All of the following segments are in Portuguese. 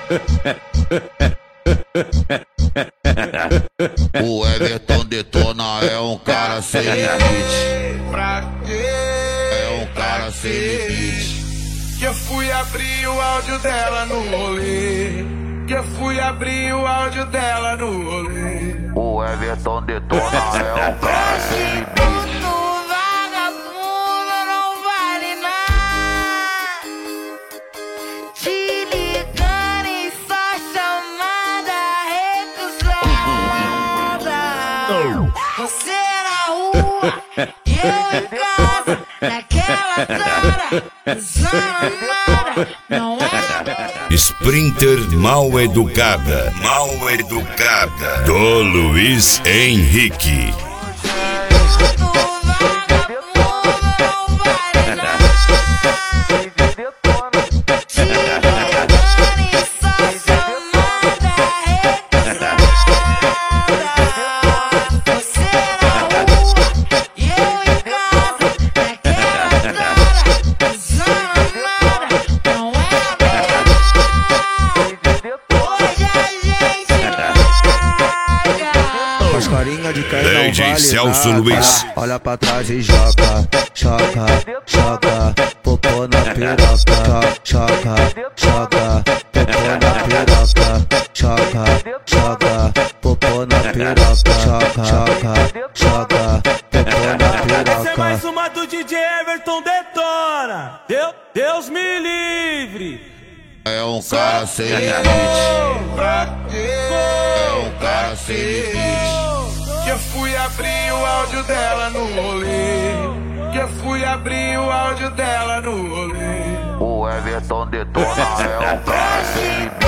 O Everton Detona é um cara sem limite. É um cara sem limite. Que eu fui abrir o áudio dela no rolê. Que eu fui abrir o áudio dela no rolê. O Everton Detona é um cara sem limite. Você na rua e eu em casa, naquela hora, zona, não é? Sprinter mal educada, do Luiz Henrique. Carinha de quem DJ não vale Celso nada. Luiz. Olha pra trás e joga, joga, joga, popô na piroca, joga, joga, popô na piroca, joga, joga, popô na piroca, joga, joga, joga, popô na piroca. Essa é mais uma do DJ Everton Detona. Deus me livre. É um cara sem limite. É um cara sem limite. Que eu fui abrir o áudio dela no rolê. Que eu fui abrir o áudio dela no rolê. O Everton Detona é um cara sem limite.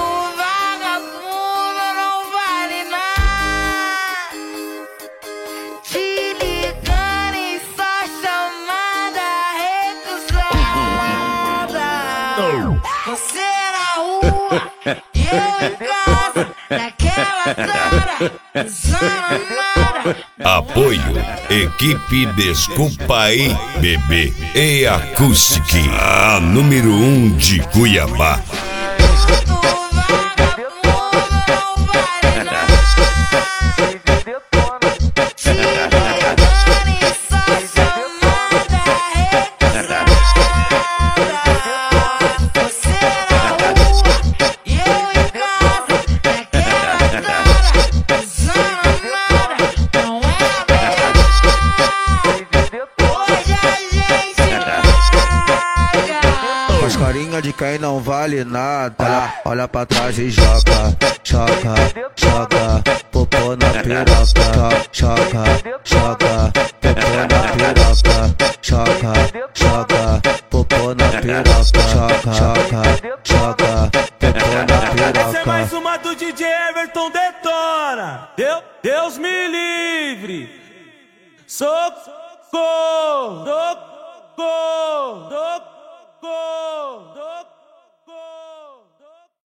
Você na rua e eu em casa, naquela hora, Apoio Equipe Desculpa aí, bebê e Acoustic, a número 1 de Cuiabá. Carinha de quem não vale nada. Olha pra trás e joga, joga, joga, popô na piroca, joga, joga, popô na piroca, joga, joga, popô na piroca, joga, joga, joga, popô na piroca. Essa é mais uma do DJ Everton Detona. Deus me livre. Socorro, socorro, socorro.